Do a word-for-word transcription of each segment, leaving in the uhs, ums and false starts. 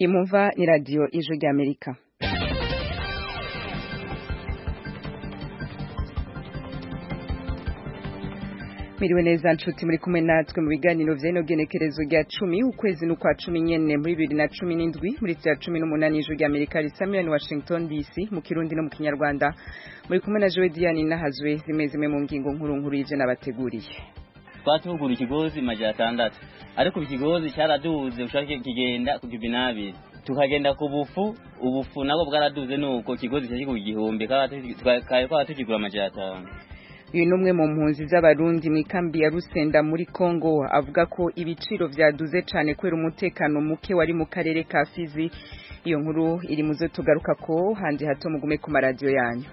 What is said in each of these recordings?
Imumva ni radio Ijwi ry'Amerika. Miriwe neza nshuti muri kumwe natwe mu biganiro vy'eno genekerezo rya cumi ukwezi n'ukwa cumi nyene muri bibiri na cumi n'indwi muri vya cumi n'umunani Ijwi ry'Amerika risamira ni Washington D C mu Kirundi no mu Kinyarwanda muri kumwe na Joe Diane Nahazwe zimwe zimwe mu ngingo nkuru nkuru y'ivyo nabateguriye. Twatugura ikigozi maja atandatu ariko ikigozi cyaraduze ushaka kigenda ku kibinabiri tukagenda ku bufu ubufu nako bwaraduze nuko kigozi cyari ku gihumbi kaye kwa tukigura maja atanu. Uyu numwe mu mpunzi z'abarundi mu kambi ya Rusenda muri Kongo avuga ko ibiciro vyaduze cane kwera umutekano muke wari mu karere ka Fizi. Iyo nkuru iri muzo tugaruka ko handi hato mugume ku maradio yanyu.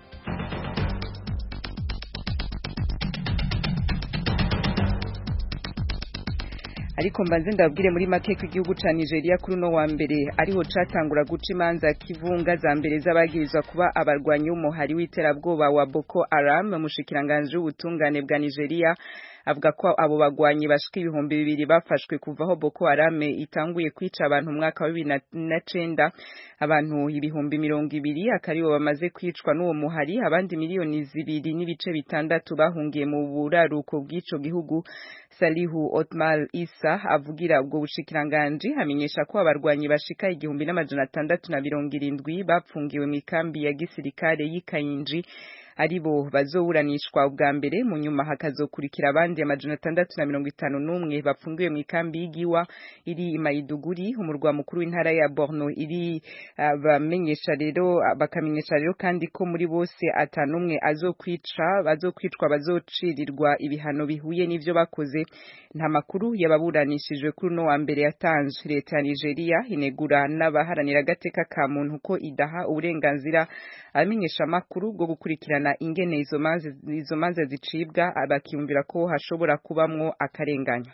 Ariko mbanze ndabwire muri make ko igihugu ca Nigeria kuri no wa mbere ariho catangura guca imanza kivunga za mbere z'abagirizwa kuba abarwanyi b'umuhari w'iterabwoba wa Boko Haram. Mushikiranganje w'ubutungane bwa Nigeria avuga ko abo bagwanyi bashika ibihumbi bibiri bafashwe kuva aho Boko Haram itanguye kwica abantu mu mwaka wa bibiri na cenda. Abantu ibihumbi mirongo ibiri akaribo bamaze kwicwa n'uwo muhari, abandi miliyoni zibiri n'ibice bitandatu bahungiye mu buraruko bw'ico gihugu. Salihu Otmal Isa avugira ubwo bushikiranganje amenyesha ko abarwanyi bashika igihumbi n'amajana atandatu na mirongo irindwi bapfungiwe mu kambi ya gisirikare y'Ikayinji aribo bazoburanishwa ubwa mbere mu nyuma hakazokurikira abandi amajana atandatu na mirongo itanu n'umwe bafungiwe mu kambi y'Igiwa iri i Maiduguri umurwa mukuru w'intara ya Borno iri uh, bamenyesha rero bakamenyesha rero kandi ko muri bose atanumwe azokwica bazokwicwa bazocirirwa ibihano bihuye n'ivyo bakoze. Nta makuru yababuranishijwe kuri no wa mbere yatanzwe. Leta ya Nigeria inegura n'abaharanira agateka ka muntu ko idaha uburenganzira amenyesha makuru bwo gukurikirana ingene izo manza izo manza zicibwa abakiyumvira ko hashobora kubamwo akarenganya.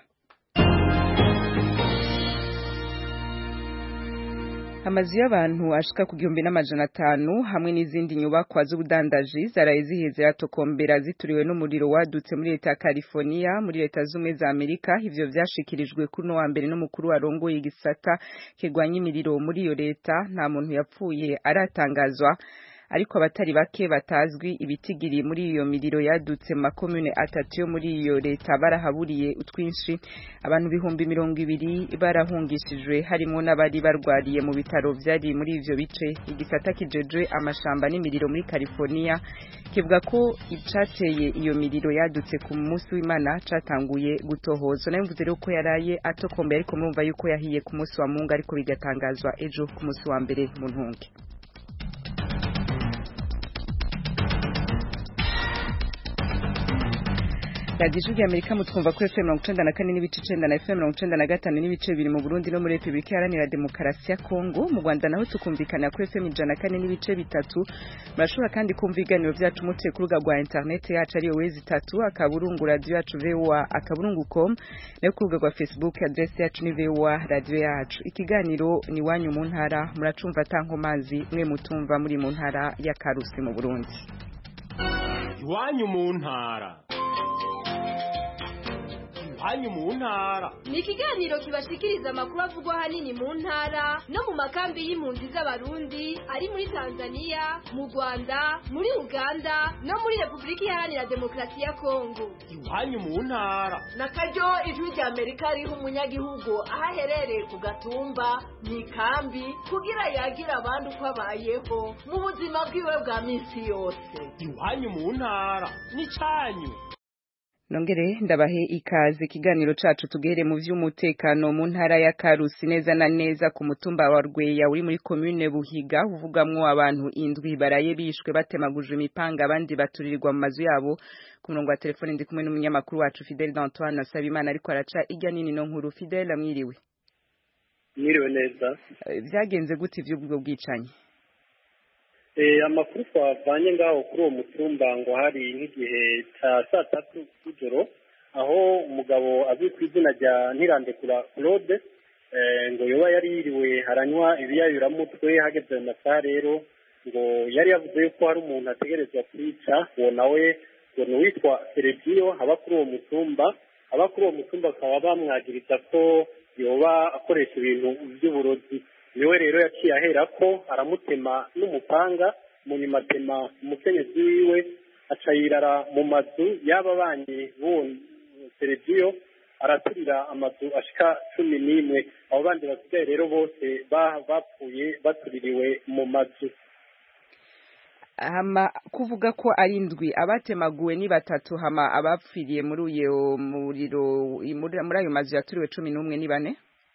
Amazi y'abantu ashika ku gihumbi n'amajana atanu hamwe n'izindi nyubakwa z'ubudandaji zaraye ziheze yatokombera zituriwe n'umuriro wadutse muri leta ya California muri leta z'umwe za Amerika. Ivyo vyashikirijwe kuri no wa mbere n'umukuru warongoye igisata kigwanya imiriro muri iyo leta. Nta muntu yapfuye aratangazwa ariko abatari bake batazwi ibitigiri muri iyo miriro yadutse mu makomune atatu yo muri iyo leta barahaburiye utwinshi. Abantu bihumbi mirongo ibiri barahungishijwe harimo n'abari barwariye mu bitaro vyari muri ivyo bice. Igisata kijeje amashamba n'imiriro muri California kivuga ko icateye iyo miriro yadutse ku munsi w'Imana catanguye gutohozwa. Nayo mvuze rero ko yaraye atokombe ariko mumva yuko yahiye ku munsi wa Mungu ariko bigatangazwa ejo ku munsi wa mbere mu ntunge. Radio Ijwi ry'Amerika mutwumva kuri F M mirongo icenda na kane n'ibice icenda na F M mirongo icenda na gatanu n'ibice bibiri mu Burundi no muri Republika Iharanira Demokarasi ya Kongo. Mu Rwanda naho tukumvikana kuri F M ijana na kane n'ibice bitatu. Murashobora kandi kumva ibiganiro vyacu mutse ku rubuga rwa internet yacu ariyo wezi itatu akaburungu radio yacu V O A akaburungu com no ku rubuga rwa Facebook address yacu ni V O A radio yacu. Ikiganiro ni wanyu mu ntara muracumva tankomazi mwe mutumva muri mu ntara ya Karusi mu Burundi. Wanyu mu ntara Hanyu mu ntara ni ikiganiro kibashikiriza amakuru avugwa hanini mu ntara no mu makambi y'impunzi z'abarundi ari muri Tanzania, mu Rwanda, muri Uganda no muri Republika Iharanira Demokarasi ya Kongo. Hanyu mu ntara nakaryo Ijwi ry'Amerika riho umunyagihugu ahaherereye ku gatumba mu ikambi kugira yagira abandi uko abayeho mu buzima bwiwe bwa minsi yose. Hanyu mu ntara ni canyu. Nongere ndabahe ikaze kiganiro cacu tugere mu vy'umutekano mu ntara ya Karusi neza na neza ku mutumba wa Rweya uri muri commune Buhiga uvugamwo abantu indwi baraye bishwe batemaguje imipanga abandi baturirirwa mu mazu yabo. Ku murongo wa telefone ndi kumwe n'umunyamakuru wacu Fidel D'Antoine Sabimana ariko araca ijya nini no nkuru. Fidel amwiriwe. Mwiriwe neza. Vyagenze gute ivy'ubwo bwicanyi? Eh amakuru twavanye ngaho kuri uwo mutumba ngo hari nk'igihe ca saa tatu z'ijoro aho umugabo azwi ku izina rya Ntirandekura Claude eh ngo yoba yari yiriwe haranywa ibiyayuramutwe hageze mu masaha rero ngo yari yavuze yuko hari umuntu ategerezwa kwica uwo nawe ngo ni witwa Sergio haba kuri uwo mutumba aba kuri uwo mutumba akaba bamwagiriza ko yoba akoresha ibintu by'uburozi niwe rero yaciye ahera ko aramutema n'umupanga mu nyuma atema umukenyezi wiwe aca yirara mu mazu y'aba banyi b'uwo Sergio araturira amazu ashika cumi n'imwe abo bandi basigaye rero bose bapfuye batuririwe mu mazu. Hama kuvuga ko ari indwi abatemaguwe ni batatu hama abapfiriye muri uyo muriro muri ayo mazu yaturiwe cumi n'umwe ni bane.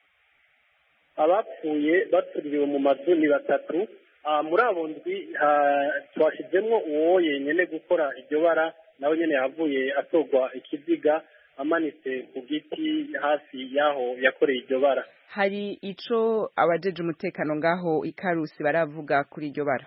Abapfuye batuririwe mu mazu ni batatu. Muri abo ndwi twashizemwo uwo yenyene gukora iryo bara nawe nyene yavuye atogwa ikiziga amanitse ku giti hafi yaho yakoreye iryo bara. Hari ico abajeje umutekano ngaho ikarusi baravuga kuri iryo bara?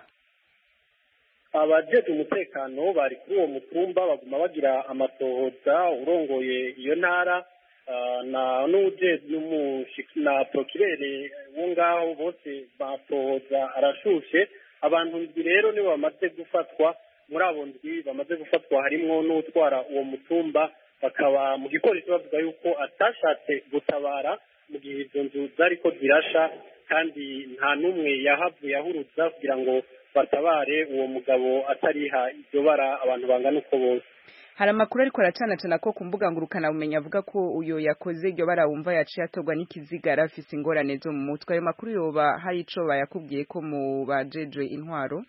Abajeje umutekano bari kuri uwo mutumba baguma bagira amatohoza urongoye iyo ntara na n'uje n'umushiki na procureur wo ngaho bose batohoza arashushe. Abantu ndwi rero nibo bamaze gufatwa, muri abo ndwi bamaze gufatwa harimwo n'utwara uwo mutumba, bakaba mu gipolisi bavuga yuko atashatse gutabara mu gihe izo nzu zariko zirasha kandi nta n'umwe yahavuye ahuruza kugira ngo batabare uwo mugabo atariha iryo bara abantu bangana uko bose. Hari amakuru ariko aracanacana ko ku mbuga ngurukana bumenyi avuga ko uyo yakoze iryo bara wumva yaciye atogwa n'ikiziga arafise ingorane zo mu mutwe. Ayo makuru yoba hari ico bayakubwiye ko mu bajejwe intwaro?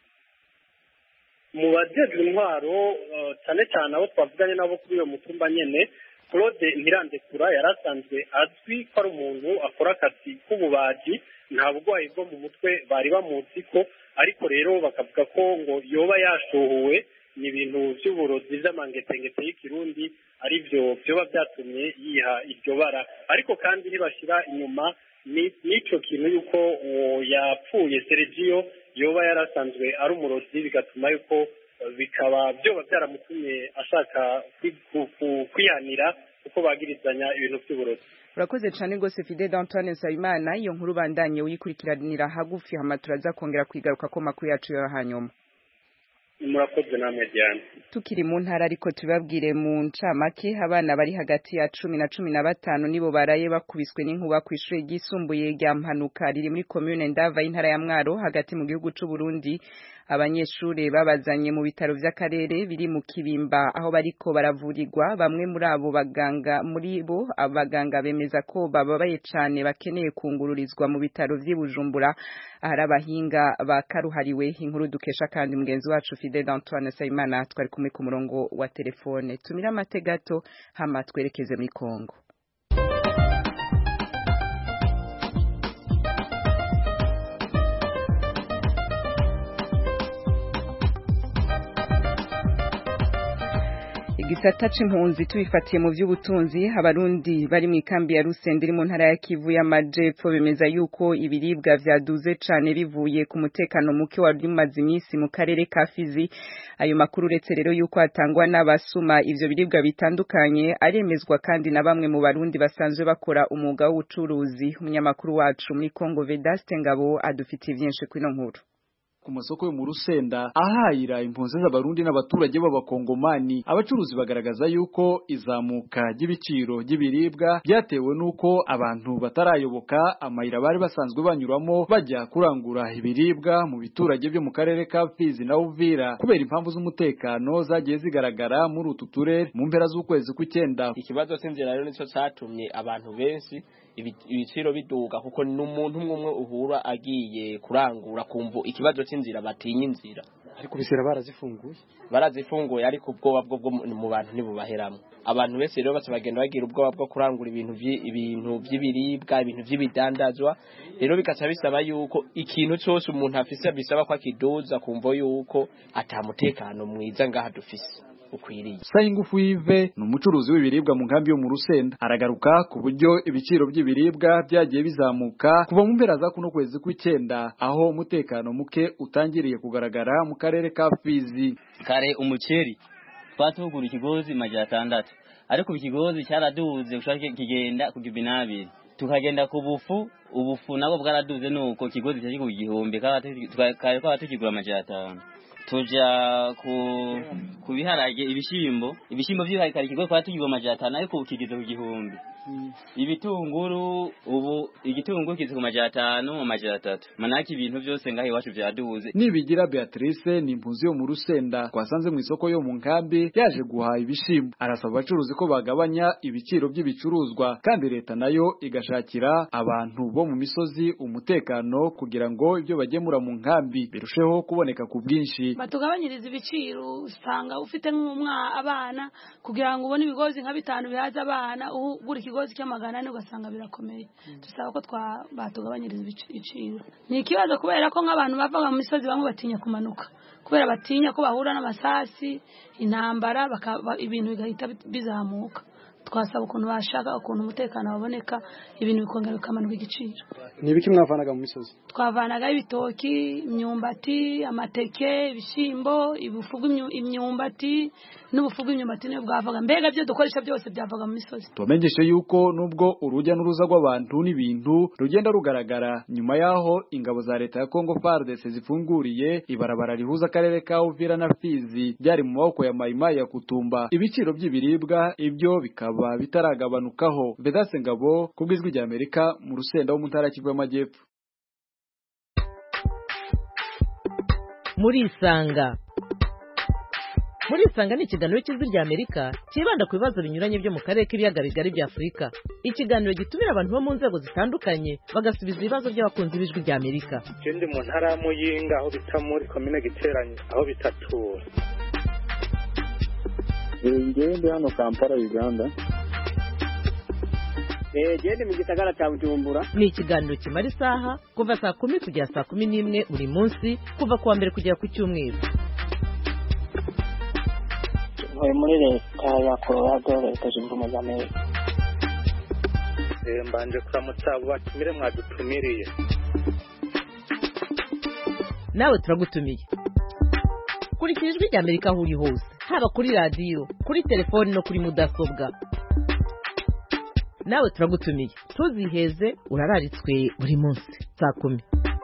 Mu bajejwe intwaro cyane cyane abo twavuganye nabo kuri uyo mutumba nyene, Claude Ntirandekura yarasanzwe azwi ko ari umuntu akora akazi k'ububaji, nta burwayi bwo mu mutwe bari bamuzi ko, ariko rero bakavuga ko ngo yoba yashuhuwe ni ibintu by'uburozi by'amangetengete y'ikirundi ari byo byoba byatumye yiha iryo bara. Ariko kandi ntibashira inyuma n'ico kintu yuko uwo yapfuye Sergio yoba yarasanzwe ari umurozi, bigatuma yuko bikaba byoba byaramutumye ashaka kwihanira kuko bagirizanya ibintu by'uburozi. Urakoze cyane gose Fidel Antoine Nsabimana, iyo nkuru bandanye uyikurikiranira hagufi hama turaza kongera kwigaruka ko makuru yacu yo hanyuma. Murakoze namwe Diane. Tukiri mu ntara ariko tubabwire mu ncamake abana bari hagati ya cumi na cumi na batanu nibo baraye bakubiswe n'inkuba ku ishure ryisumbuye rya Mpanuka riri muri commune Ndava y'intara ya Mwaro hagati mu gihugu c'u Burundi. Abanyeshure babazanye mu bitaro vy'akarere biri mu Kibimba aho bariko baravurirwa. Bamwe muri abo baganga muri bo abaganga bemeza ko bababaye cane bakeneye kungururizwa mu bitaro vy'i Bujumbura ahari abahinga bakaruhariwe. Inkuru dukesha kandi mugenzi wacu Fidel Antoine Nsabimana twari kumwe ku murongo wa telefone. Tumira amategato hama twerekeze muri Kongo. Igisata c'impunzi tubifatiye mu vy'ubutunzi, abarundi bari mu ikambi ya Rusende iri mu ntara ya Kivu y'Amajepfo bemeza yuko ibiribwa vyaduze cane bivuye ku mutekano muke wari umaze imisi mu karere ka Fizi. Ayo makuru uretse rero yuko atangwa n'abasuma ivyo biribwa bitandukanye aremezwa kandi na bamwe mu barundi basanzwe bakora umwuga w'ubucuruzi. Umunyamakuru wacu muri Kongo Vedaste Ngabo adufitiye vyinshi kwino nkuru. Ku masoko yo mu Rusenda ahayira impunzi z'abarundi n'abaturage b'abakongomani, abacuruzi bagaragaza yuko izamuka ry'ibiciro ry'ibiribwa byatewe nuko abantu batarayoboka amayira bari basanzwe banyuramo bajya kurangura ibiribwa mu biturage byo mu karere ka Fizi na Uvira kubera impamvu z'umutekano zagiye zigaragara muri utu turere mu mpera z'ukwezi kw'icyenda. Ikibazo cy'inzira rero nico catumye abantu benshi ibiciro biduga kuko n'umuntu umwe uhura agiye kurangura kumva ikibazo cy'inzira batinya inzira, ariko bisera barazifunguye barazifunguye ariko ubwoba bwo mu bantu nibubaheramo. Abantu bese rero bace bagenda bagira ubwoba bwo kurangura ibintu ibintu by'ibiribwa ibintu by'ibidandazwa, rero bikaca bisaba yuko ikintu cyose umuntu afise bisaba ko akidoza kumva yuko atamutekano mwiza ngaha dufise ukwiriye. Sayingufu Yves ni umucuruzi w'ibiribwa mu nkambi yo mu Rusenda, aragaruka ku buryo ibiciro by'ibiribwa byagiye bizamuka kuva mu mpera za kuno kwezi kw'icyenda aho umutekano muke utangiriye kugaragara mu karere ka Fizi. Kare umuceri twatugura ikigozi majana atandatu ariko ikigozi cyaraduze ushaka kigenda ku gibinabiri tukagenda ku bufu ubufu nabo bwaraduze nuko kigozi cyari ku gihumbi kare kwa tukigura majana atanu tuja ku ku biharage ibishimbo ibishimbo by'ibiharage kari kigo kwa tugiye amajana atanu ariko ukigeze ku gihumbi ibitunguru ubu igitunguru kize ku majana atanu mu majana atatu manaki ibintu byose ngahe iwacu byaduze nibigira Beatrice ni impunzi yo mu Rusenda twasanze mu isoko yo mu nkambi yaje guhaha ibishimbo arasaba abacuruzi ko bagabanya ibiciro by'ibicuruzwa kandi leta nayo igashakira abantu bo mu misozi umutekano kugira ngo ibyo bagemura mu nkambi birusheho kuboneka ku bwinshi batugabanyiriza ibiciro usanga ufite nk'umwa abana kugira ngo ubone ibigozi nka bitanu bihaza abana ugura ikigozi cy'amagana ane ugasanga birakomeye dusaba ko twa batugabanyiriza ibiciro ni ikibazo kubera ko nk'abantu bava mu misozi bamwe batinya kumanuka kubera batinya ko bahura n'amasasi intambara ibintu bigahita bizamuka twasaba ukuntu bashaka ukuntu umutekano waboneka ibintu bikongera bikamanuka igiciro nibiki mwavanaga mu misozi twavanaga ibitoki imyumbati amateke ibishimbo ibufugu imyumbati n'ubufugu imyumbati niyo bwavaga mbega byo dukoresha byose byavaga mu misozi tumenyeshe yuko nubwo urujya n'uruza rw'abantu n'ibintu rugenda rugaragara nyuma yaho ingabo za leta ya Congo F A R D C zifunguriye ibarabara rihuza akarere ka Uvira na Fizi byari mu maboko ya Maimai ya Kutumba ibiciro by'ibiribwa ibyo bikaba bitaragabanukaho Vedase Ngabo kubwizwi rya Amerika mu Rusenda wo mu ntara Kivu y'Amajyepfo muri isanga muri isanga ni ikiganiro cy'ijwi rya Amerika kibanda ku bibazo binyuranye byo mu karere k'ibiyaga bigari bya Afurika ikiganiro gitumira abantu bo mu nzego zitandukanye bagasubiza ibibazo by'abakunzi b'ijwi rya Amerika ikindi mu ntara y'Amuyinga aho bita muri komine Giteranye aho bitatura ngende hano Kampala Uganda eh gende mu gisagara cya Bujumbura ni ikiganiro kimara isaha kuva saa kumi kugera saa kumi n'imwe buri munsi kuva kuwa mbere kugera ku cyumweru muri leta ya Colorado leta zunze ubumwe za Amerika eh mbanje kuramutsa batumire mwadutumiriye nawe turagutumiye kurikira ijwi rya Amerika aho uri hose haba kuri radio kuri telefone no kuri mudasobwa nawe turagutumiye tuziheze urararitswe buri munsi saa kumi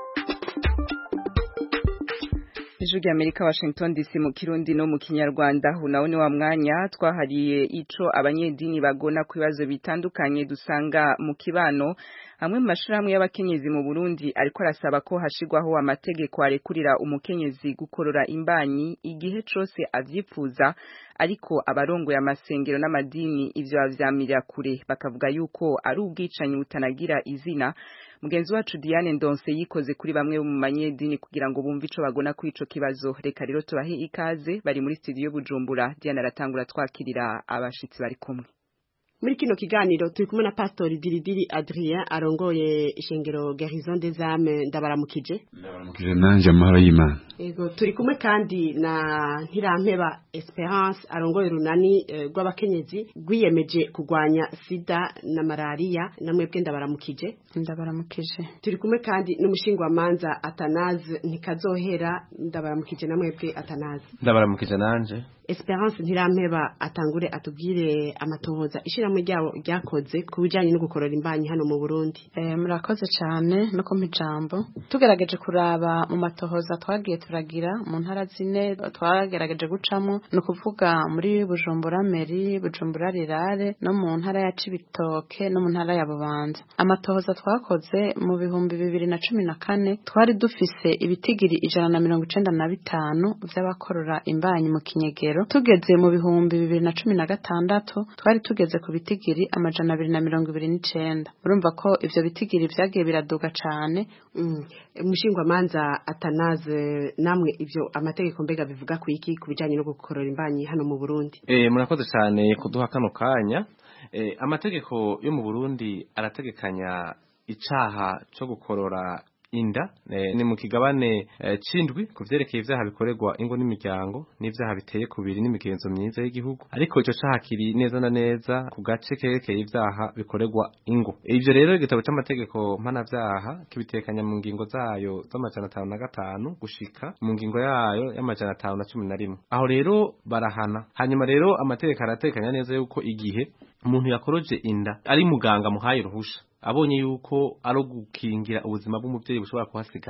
Ijwi rya Amerika Washington D C mu Kirundi no mu Kinyarwanda hunawone wa mwanya twahariye ico abanyedini bagona ku bibazo bitandukanye dusanga mu kibano amwe mu mashirahamwe y'abakenyezi mu Burundi ariko arasaba ko hashigwaho amategeko arekurira umukenyezi gukorora imbanyi igihe cose avyifuza ariko abarongoye amasengero n'amadini ivyo bavyamirira kure bakavuga yuko ari ubwicanyi butanagira izina mugenzi wacu Diane Ndonse yikoze kuri bamwe mu manyedini kugira ngo bumve ico bagona ku ico kibazo reka rero tubahe ikaze bari muri studio Bujumbura Diane aratangura twakirira abashitsi bari kumwe muri kino kiganiro turi kumwe na Pastor Diridiri Adrien arongoye ishengero Garrison des Âmes ndabaramukije ndabaramukije nanje amahoro y'Imana ego turi kumwe kandi na Ntirampeba Esperance arongoye runani rw'abakenyezi uh, gwiyemeje kugwanya sida na malaria namwebwe ndabaramukije ndabaramukije turi kumwe kandi n'umushingwa manza Atanaze Ntikazohera ndabaramukije namwebwe Atanaze ndabaramukije nanje Esperance Ntirampeba atangure atubwire amatohoza ishiramo ryabo ryakoze ku bijanye no gukorora imbanyi hano mu Burundi. Eh murakoze cyane no kumpa ijambo. Tugerageje kuraba mu matohoza twagiye turagira mu ntara zine twagerageje gucamo no kuvuga muri Bujumbura Meri, Bujumbura Rirare no mu ntara ya Cibitoke no mu ntara ya Bubanza. Amatohoza twakoze mu bihumbi bibiri na cumi na kane twari dufise ibitigiri ijana na mirongo icenda na bitanu vy'abakorora imbanyi mu Kinyegero. Tugeze mu bihumbi bibiri na cumi na gatandatu twari tugeze ku bitigiri amajana abiri na mirongo ibiri n'icenda urumva ko ivyo bitigiri vyagiye biraduga cane umushingwa mm. manza Atanaze namwe ivyo amategeko mbega bivuga ku iki ku bijanye no gukorora imbanyi hano mu Burundi eh murakoze cyane kuduha kano kanya eh amategeko yo mu Burundi arategekanya icaha cyo gukorora inda ni mu kigabane cindwi kuvyerekeye ivyaha bikorerwa ingo n'imiryango n'ivyaha biteye kubiri n'imigenzo myiza y'igihugu ariko ico caha kiri neza na neza ku gace kerekeye ivyaha bikorerwa ingo ivyo rero igitabo c'amategeko mpanavyaha kibitekanya mu ngingo zayo z'amajana atanu na gatanu gushika mu ngingo yayo y'amajana atanu na cumi na rimwe aho rero barahana hanyuma rero amategeko aratekanya neza yuko igihe umuntu yakoroje inda ari muganga muhaye ruhusha abonye yuko ari gukingira ubuzima bw'umuvyeyi bushobora kuhasiga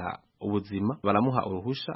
ubuzima baramuha uruhusha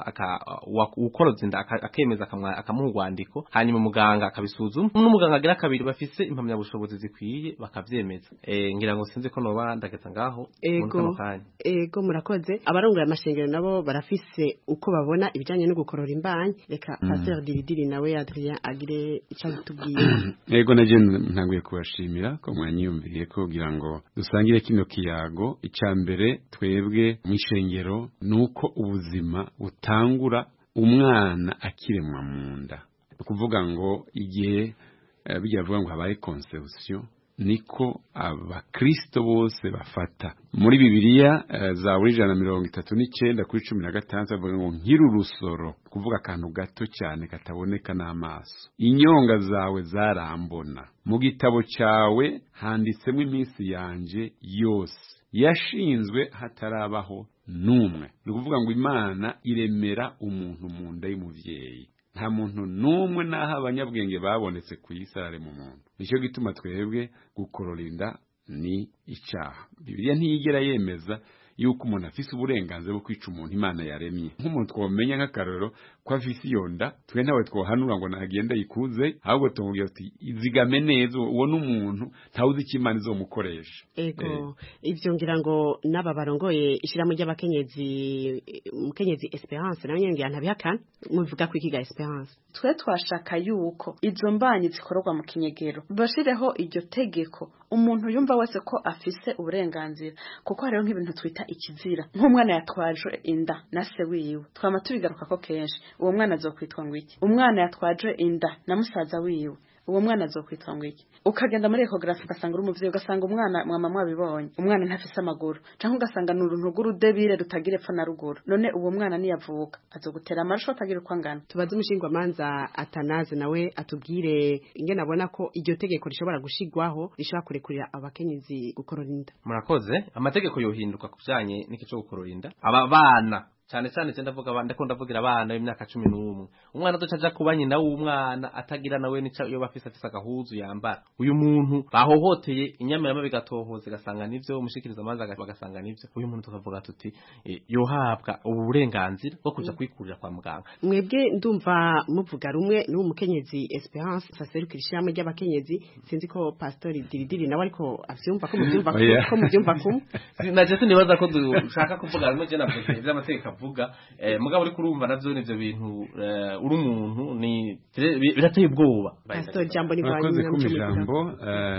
ukoroza inda akemeza akamuha urwandiko hanyuma muganga akabisuzuma n'umuganga agira kabiri bafise impamya bushobozi zikwiye bakavyemeza eh ngira ngo sinzi ko noba ndageza ngaho ego ego murakoze abarongoye amashengero nabo barafise uko babona ibijanye no gukorora imbanyi reka mm. Pasteur Diridiri nawe Adrien agire icyo tubwiye ego naje ntanguye kubashimira ko mwanyumviye ko kugira ngo dusangire kino kiyago icambere twebwe mu ishengero nuko ubuzima butangura umwana akiremwa munda kuvuga ngo igihe bijya vuga ngo habaye conception niko abakristo bose bafata muri Bibiliya za ijana na mirongo itatu n'icyenda kuri cumi na gatandatu bavuga ngo nkiri urusoro kuvuga akantu gato cyane kataboneka n'amaso inyonga zawe zarambona mu gitabo cyawe handitsemo iminsi yanje yose yashinzwe hatarabaho numwe ni ukuvuga ngo Imana iremera umuntu mu nda y'umuvyeyi nta muntu numwe naho abanyabwenge babonetse ku isarare mu muntu nicyo gituma twebwe gukorora inda ni icyaha Bibiliya ntiyigera yemeza yuko umuntu afise uburenganzira bwo kwica umuntu Imana yaremye nk'umuntu twomenya nk'akarorero ko afise iyo nda twe nawe twohanura ngo nagenda yikuze ahubwo tumubwira ati izigame neza uwo n'umuntu ntawuzi icyo Imana izomukoresha ego ivyo ngira ngo naba barongoye ishiramo ry'abakenyezi umukenyezi Esperance nawe nyenge ntabihakana muvuga ko ikiga Esperance twe twashaka yuko izo mbanyi zikororwa mu kinyegero bashireho iryo tegeko umuntu yumva wese ko afise uburenganzira kuko hariho nk'ibintu twita ikizira nk'umwana yatwaje inda na se wiwe twama tubigaruka ko kenshi uwo mwana azokwitwa ngo iki umwana yatwaje inda na musaza wiwe uwo mwana azokwitwa ngo iki ukagenda muri ecography ugasanga uri umuvyeyi ugasanga umwana mwama mwabibonye umwana ntafise amaguru canke ugasanga n'uruntu rw'urudebire rutagira epfo na ruguru none uwo mwana niyavuka azogutera amarusho atagira uko angana tubaze umushingwa manza Atanaze nawe atubwire ingene abona ko iryo tegeko rishobora gushigwaho rishobora kurekurira abakenyezi gukorora inda murakoze amategeko yohinduka kujanye n'ikico gukorora inda aba bana cyane cyane cyenda vuga abandi ko ndavugira abana b'imyaka cumi n'umwe umwana docaja kuba nyina w'umwana atagira nawe nica iyo bafise afise agahuzu yambara uyu muntu bahohoteye inyamirama bigatohoza gasanga nivyo umushikiriza amazi bagasanga nivyo uyu muntu tukavuga tuti e, yohabwa ubu burenganzira bwo kuja kwikurira kwa muganga mwebwe ndumva muvuga rumwe n'umukenyezi Esperance saserukira ishiramo ry'abakenyezi sinzi ko Pastor Diridiri nawe ariko avyumva ko muvyumva ko muvyumva ko naje sinibaza ko dushaka kuvuga rumwe je navuze ivy'amategeko vuga eh, mugabo uri kurumva navyo nivyo bintu uh, uri umuntu ni birateye ubwoba Pastor jambo ni bwanyu ku jambo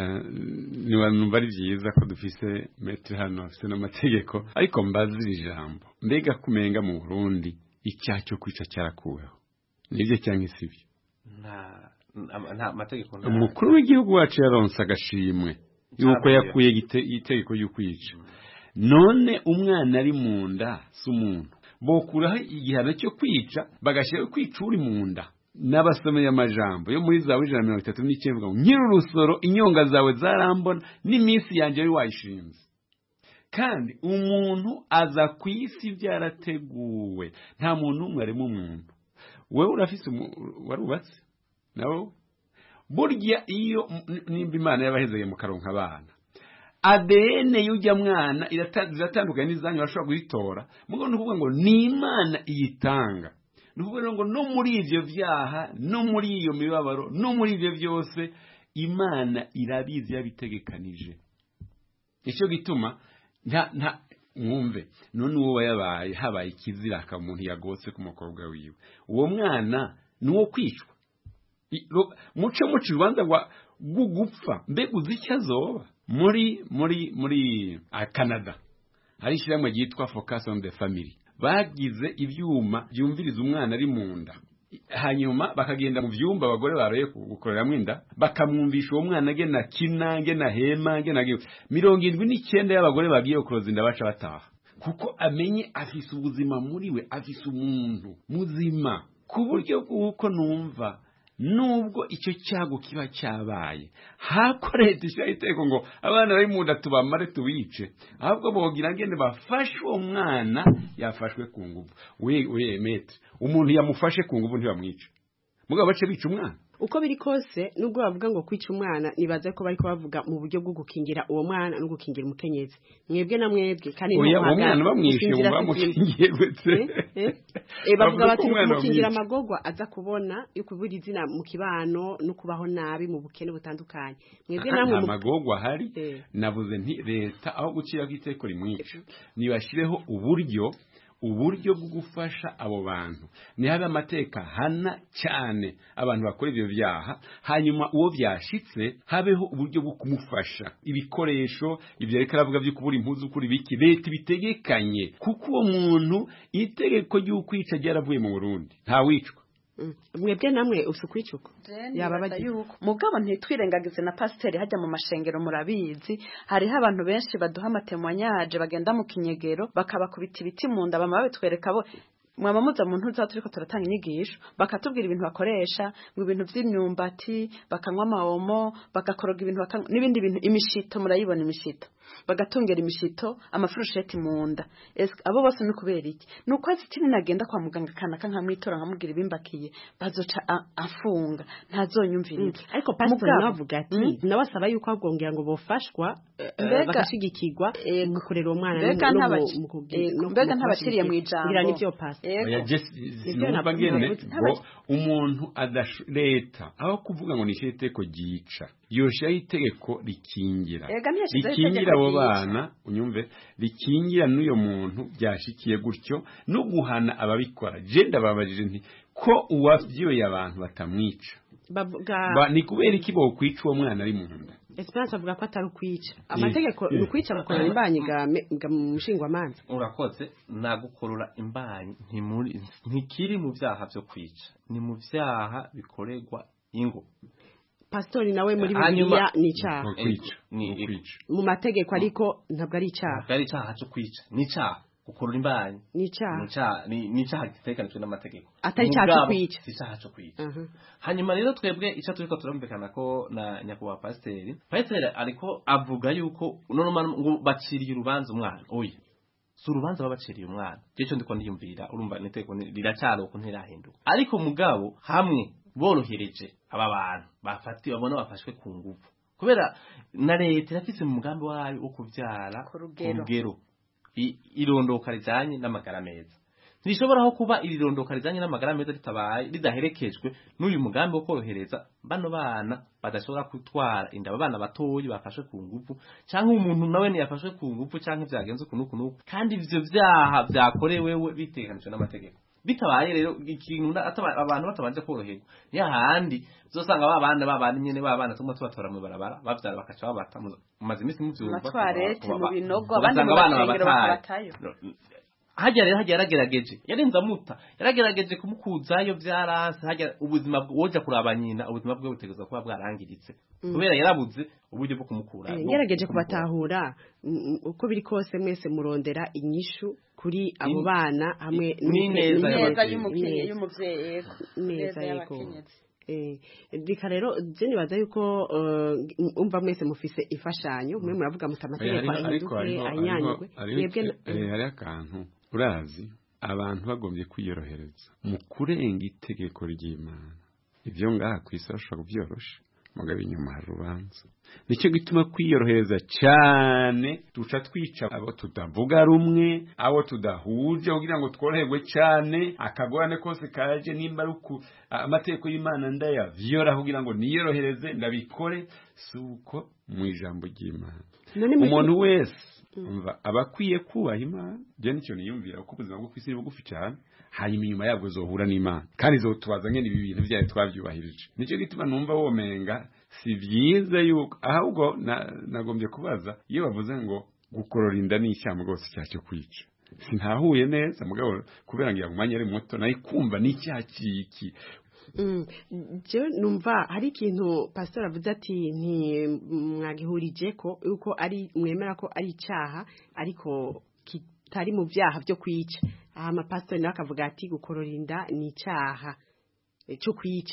ni bantu bari byiza ko dufise metre hano afise n'amategeko ariko mbazira ijambo mbega kumenga mu Burundi icyaha cyo kwica cyarakuweho nivyo cyangwa isibyo nta nta mategeko nta umukuru w'igihugu wacu yaronse agashimwe yuko yakuye itegeko y'ukwica none umwana ari mu nda s'umuntu bokuraho igihano cyo kwica bagashyira kwica uri mu nda n'abasomeye amajambo yo muri zawe ijana na mirongo itatu n'icyenda ngo nkiri urusoro inyonga zawe zarambona n'iminsi yanjye wari wayishinze kandi umuntu aza ku isi byarateguwe nta muntu n'umwe arimo umuntu wowe urafise warubatse nawe burya iyo nimba Imana yabahezeye mu karonka abana A D N y'ujya mwana iratandukanye n'izanyu bashobora guhitora mugo nukuvuga ngo ni Imana iyitanga nukuvuga ngo no muri ivyo vyaha no muri iyo mibabaro no muri ivyo byose Imana irabizi yabitegekanije icyo gituma nta nta mwumve none uwo yabaye habaye ikizira ka umuntu yagose ku mukobwa wiwe uwo mwana nuwo kwicwa muce muci rubanza ngo gugupfa mbega uzicyo azoba muri muri muri a Canada hari ishyirahamwe ryitwa Focus on the Family bagize ivyuma byumviriza umwana ari mu nda hanyuma bakagenda mu vyumba abagore baroye gukoreramo inda bakamwumvisha uwo mwana agena kinange na hema agena mirongo irindwi n'icyenda y'abagore bagiye kuroza inda baca bataha kuko amenye afise ubuzima muri we afise umuntu muzima ku buryo bw'uko numva nubwo icyo cyago kiba cyabaye hakoreye ishyiraho iteko ngo abana bari mu nda tubamare tubice ahubwo bogira ngende bafashe uwo mwana yafashwe ku nguvu we we mete umuntu yamufashe ku nguvu ntibamwica mugabo bace bica umwana uko biri kose nubwo bavuga ngo kwica umwana nibaza ko bariko bavuga mu buryo bwo gukingira uwo mwana no gukingira umukenyezi mwebwe na mwebwe kandi no mwana bamwishe ngo bamushingiye gute eh bavuga bati gukingira amagogwa aza kubona yuko buri zina mu kibano no kubaho nabi mu bukene butandukanye mwebwe namwe amagogwa hari navuze nti leta aho gucira kwiteko rimwica nibashireho uburyo uburyo bwo gufasha abo bantu ni habe amateka hana cyane abantu bakora ibyo byaha hanyuma uwo byashitse habeho uburyo bwo kumufasha ibikoresho ibyo reka ravuga byo kubura impuzu kuri biki leta bitegekanye kuko uwo muntu itegeko ry'ukwica ryaravuye mu Burundi nta wicwa mwebwe namwe usukwicuko yababaza yuko mugabo ntitwirengagize na pasiteri hajya mu mashengero murabizi hariho abantu benshi baduha amatemwanyaje bagenda mu kinyegero bakabakubita ibiti mu nda bama babitwereka bo mwaba muza mu ntuza turiko turatanga inyigisho bakatubwira ibintu bakoresha ngo ibintu vy'imyumbati bakanywa amawomo bagakoroga ibintu n'ibindi bintu imishito murayibona imishito bagatungera imishito amafurusheti mu nda abo bose ni kubera iki nuko azitini nagenda kwa muganga kana kankamwitora nkamubwira ibimbakiye bazoca afunga ntazonyumviriza mm. ariko pastor navuga ati mm. nabasaba yuko agongera ngo bofashwa uh, bagashigikirwa mu kurera uwo mwana no mbega ntabashiriye mu ijambo kugira nivyo pastor oya just numva ngene ngo umuntu adashu leta aho kuvuga ngo nishe iteko gica yosha itegeko rikingira rikingira abo bana unyumve rikingira n'uyo muntu byashikiye gutyo no guhana ababikora je ndababajije nti ko uwavyoye abantu batamwica ba ni kubera iki bo kwica uwo mwana ari mu nda Esperance avuga ko atari ukwica amategeko ni ukwica gukorora imbanyi ga mushingwa amanzi urakoze nagukorora imbanyi ntimuri ntikiri mu byaha byo kwica ni mu byaha bikorerwa ingo pastori nawe muri Bibiliya ni icyaha ni kwica mu mategeko ariko ntabwo ari icyaha ntabwo ari icyaha cyo kwica ni icyaha gukorora imbanyi ni icyaha ni icyaha gitekanijwe n'amategeko atari icyaha cyo kwica si icyaha cyo kwica hanyuma rero twebwe icyo turiko turumvikana ko na nyakubahwa pasiteri pasiteri ariko avuga yuko normal ngo baciriye urubanza umwana oya si urubanza babaciriye umwana cyo ndiko ndiyumvira urumva niteko riracyari uko ntirahinduka ariko mugabo hamwe borohereje aba bantu bafati babona bafashwe ku ngufu kubera na leta irafise mu mugambi wayo wo kuvyara ku rugero irondoka rijanye n'amagara meza ntishobora ho kuba irirondoka rijanye n'amagara meza ritabaye ridaherekejwe n'uyu mugambi wo korohereza bano bana badashobora kutwara inda abana batoyi bafashwe ku ngufu cyangwa umuntu nawe ntiyafashwe ku ngufu cyangwa byagenze kunuku nuku kandi ivyo vyaha byakorewewe bitekanijwe n'amategeko bitabaye rero ikintu abantu batabanje koroherwa ya handi zosanga babana babana nyene babana tumwe tubatora mu barabara bavyara bakaca babata maze imisi muvyumva batwarete mu binogo abandi mu bashengero bakatayo hajya rero hajya yaragerageje yarinze amuta yaragerageje kumukuzayo byaranse hajya ubuzima woja kuraba nyina ubuzima bwe butegezwa kuba bwarangiritse kubera yarabuze uburyo bwo kumukura yarageje kubatahura uko biri kose mwese murondera inyishu kuri abo bana hamwe n'ineza y'umuvyeyi y'umuvyeyi neza yego eh bika rero je nibaza yuko umva mwese mufise ifashanyo mwe muravuga mutamategeko ahinduke anyanywe mwebwe hari akantu urazi abantu bagombye kwiyorohereza mu kurenga itegeko ry'Imana ivyo ngaha kwisasha kubyorosha mugabe inyuma hari urubanza nicyo gituma kwiyorohereza cyane tuca twica abo tutavuga rumwe abo tudahuje kugira ngo tworoherwe cyane akagorane kose kaje nimba ruku amategeko y'Imana ndaya vyora kugira ngo niyorohereze ndabikore suko mu ijambo ry'Imana umuntu wese umva abakwiye kubaha Imana je nicyo niyumvira ko ubuzima bwo kwisi bugufi cyane hanyuma inyuma yabwo zohura n'Imana kandi zotubaza ngene ibi bintu byaye twavyubahirije nicyo gituma numva womenga si byiza yuko ahubwo nagombye kubaza iyo bavuze ngo gukorora inda n'ishyamba rwose cyacyo kwica sintahuye neza mugabo kubera ngo yagumanye ari muto nayi kumva n'icyaha kiki Mm, je numva hari ikintu pastor avuze ati nti mwagihurije ko uko ari mwemera ko ari icyaha ariko kitari mu byaha byo kwica aha pastor nawe akavuga ati gukorora inda ni icyaha cyo kwica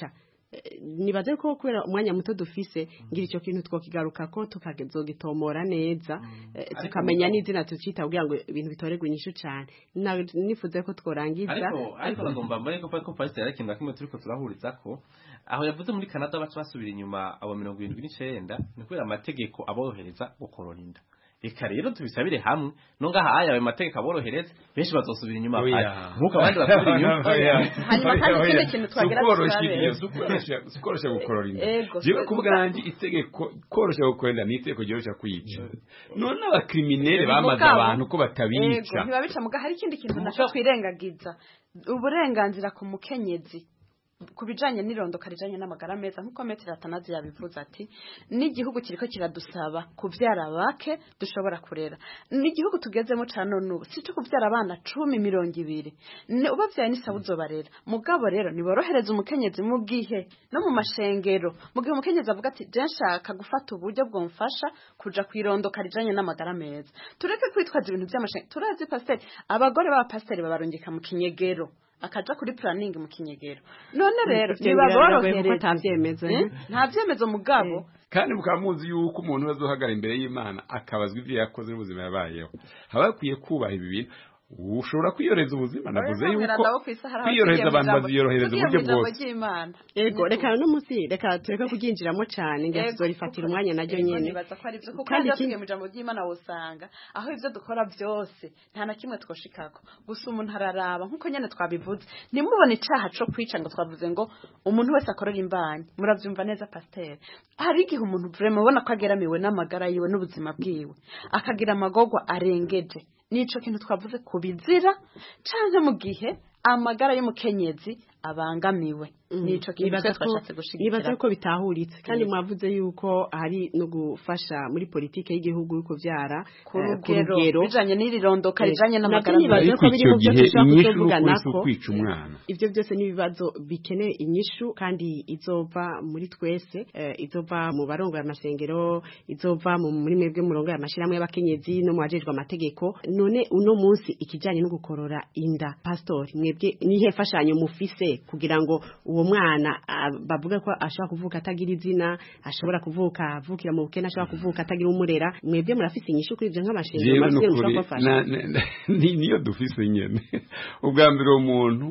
nibaze ko kubera umwanya muto dufise ngira icyo kintu twokigaruka ko tukagezogitomora neza tukamenya n'izina tucita kugira ngo ibintu bitoregwe inyishu cyane nifuze ko tworangiza ariko ariko bagomba mbone ko ko pastor yarakinda kimwe turiko turahuriza ko aho yavuze muri Canada bacu basubira inyuma abo mirongo irindwi n'icenda ni kubera amategeko aborohereza gukorora inda eka rero tubisabire hamwe no ngaha aya ayo mategeko aborohereza benshi bazosubira inyuma nkuko abandi basubira inyuma hanyuma kandi ikindi kintu twagera tukorosha tukorosha gukorora inda jewe kubwanjye itegeko korosha gukorora ni itegeko ryorosha kwica none abakriminere bamaze abantu ko batabica ntibabica muga hari ikindi kintu nashaka kwirengagiza uburenganzira ku mukenyezi kubijanye n'irondoka rijanye n'amagara meza nkuko Metero Atanazi yabivuze ati n'igihugu kiriko kiradusaba kuvyara bake dushobora kurera n'igihugu tugezemo cyane n'ubu si cyo kuvyara abana cumi mirongo ibiri ne ubavyaye n'isabuzo barera mugabo rero niborohereza umukenyezi mu gihe no mu mashengero mu gihe umukenyezi avuga ati je nshaka gufata uburyo bwo mfasha kuja kwirondoka rijanye n'amagara meza tureke kwitwaza ibintu by'amashengero turazi pasteur abagore ba pasteur babarungika mu kinyegero akaja kuri planning mu kinyegero none rero nibaborohereza ntavyemeza ntavyemezo mugabo kandi mukamuzi yuko umuntu azohagara imbere y'Imana akabazwa ivyo yakoze n'ubuzima yabayeho habakwiye kubaha ibi bintu ushobora kwiyoreza ubuzima navuze yuko kwiyoreza abantu baziyorohereza uburyo bwose ego reka no musi reka tureka kuginjiramo cyane ngazorifatira umwanya naryo nyene kandi kinge mu jambo ry'Imana wosanga aho ivyo dukora byose nta na kimwe twoshikako gusa umuntu hararaba nkuko nyene twabivuze nimubone icaha co kwica ngo twavuze ngo umuntu wese akorera imbanyi muravyumva neza pasteur hari igihe umuntu vraiment ubona ko ageramiwe n'amagara yiwe n'ubuzima bwiwe akagira amagogwa arengeje nico kintu twavuze kubizira canke mu gihe amagara y'umukenyezi abangamiwe nico kintu twashatse gushigikira nibaza ko bitahuritse kandi mwavuze yuko hari no gufasha muri politike y'igihugu yuko vyara ku rugero bijanye n'irirondoka rijanye n'amagara meza ko biri mu byo dushaka kuvugana ko kwica umwana ivyo byose nibibazo bikeneye inyishu kandi izova muri twese izova mu barongo y'amasengero izova mu muri mwebwe murongo y'amashiramwe y'abakenyezi no mu bajejwe amategeko none uno munsi ikijanye no gukorora inda pastor mwebwe nihe fashanyo mufise kugira ngo uwo mwana bavuga ko ashobora kuvuka atagira izina ashobora kuvuka avukira mu bukene ashobora kuvuka atagira umurera mwebwe murafise inyishu kuri ivyo nk'amashengero mafise mushobora gufasha niyo dufise nyene ubwa mbere umuntu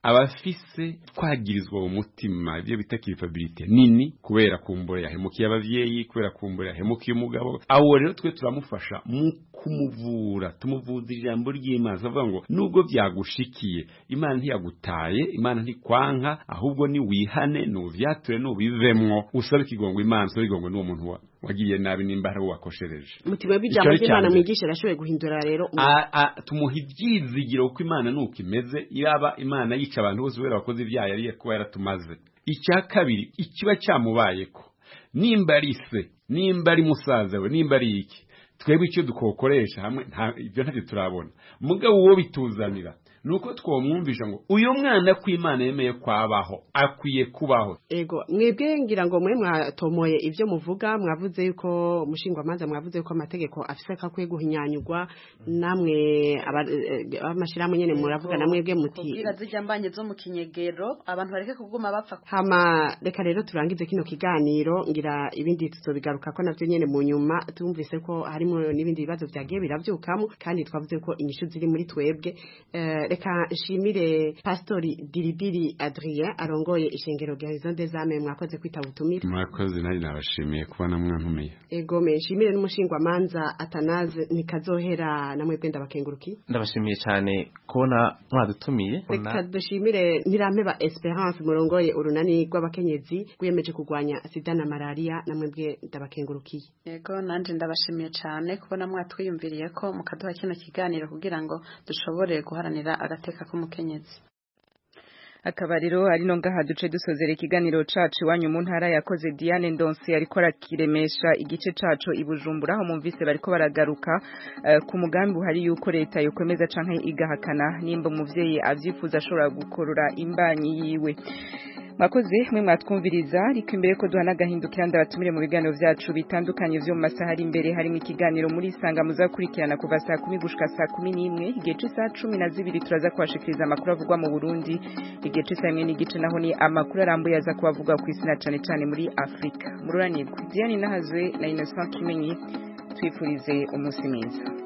abafise twagirizwa umutima ibyo bita culpability nini kubera kumbura yahemukiye abavyeyi kubera kumbura yahemukiye umugabo aho rero twe turamufasha mu kumuvura tumuvuza ijambo ry'Imana avuga ngo nubwo byagushikiye Imana ntiyagutaye Imana ntikwanka ahubwo ni wihane no vyature no bivemwo usaba ikigongo Imana so igongo n'uwo muntu wa wagiye nabi nimba hari wakoshereje mutima bijambo ry'Imana mwigisha rashoboye guhindura rero tumuha ibyizigiro uko Imana nuko imeze iraba Imana yica abantu bose bera bakoze ibyaha yari kuba yaratumaze icya kabiri ikiba cyamubayeko nimba ari se nimba ari musaza we nimba ari iki twebwe icyo dukokoresha hamwe ibyo ntacyo turabona mugabo uwo bituzanira nuko twomwumvisha ngo uyu mwana kw'Imana yemeye kwabaho akwiye kubaho ego mwebwe ngira ngo mwe mwatomoye ivyo muvuga mwavuze yuko mushingwa manza mwavuze yuko amategeko afise kakwiye guhinyanyurwa namwe abamashiramu nyene muravuga namwe bwe muti kubwira zijyambanye zo mu kinyegero abantu bareke kuguma bapfa hama reka rero turangize kino kiganiro ngira ibindi tuzobigaruka ko navyo nyene mu nyuma tumvise ko harimo n'ibindi bibazo byagiye biravyukamo kandi twavuze ko inyishu ziri muri twebwe reka nshimire Pastori Diribiri Adrien arongoye ishengero Horizon des Âmes mwakoze kwitaba ubutumire mwakoze nari nabashimiye kubana mwantumiye ego me nshimire n'umushingwa manza Atanaze nikazohera namwe bwenda bakenguruki ndabashimiye cyane kubona mwadutumiye reka dushimire Ntirampeba Esperance murongoye urunani rw'abakenyezi gwiyemeje kugwanya sida na malaria namwe bwe ndabakengurukiye ego nanje ndabashimiye cyane kubona mwatwiyumviriye ko mukaduha kino kiganiro kugira ngo dushobore guharanira agateka k'umukenyezi akaba rero ari no ngaha duce dusozera ikiganiro cacu iwanyu mu ntara yakoze Diane Ndonse ariko arakiremesha igice cacu ibujumbura aho mumvise bariko baragaruka uh, ku mugambi uhari yuko leta yokomeza canke igahakana nimba umuvyeyi avyifuza ashobora gukorora imbanyi yiwe mwakoze mwe mwatwumviriza ariko imbere ko duhana agahindukira ndabatumire mu biganiro vyacu bitandukanye vyo mu masaha ari imbere harimo ikiganiro muri sanga muzakurikirana kuva saa kumi gushika saa kumi n'imwe igihe c'isaha cumi na zibiri turaza kubashikiriza amakuru avugwa mu Burundi igihe c'isaha imwe n'igice naho ni amakuru arambuye aza kubavuga ku isi na cane cane muri Afrika mururanirwe Diane Nahazwe na Innocent Kimenyi twifurize umunsi mwiza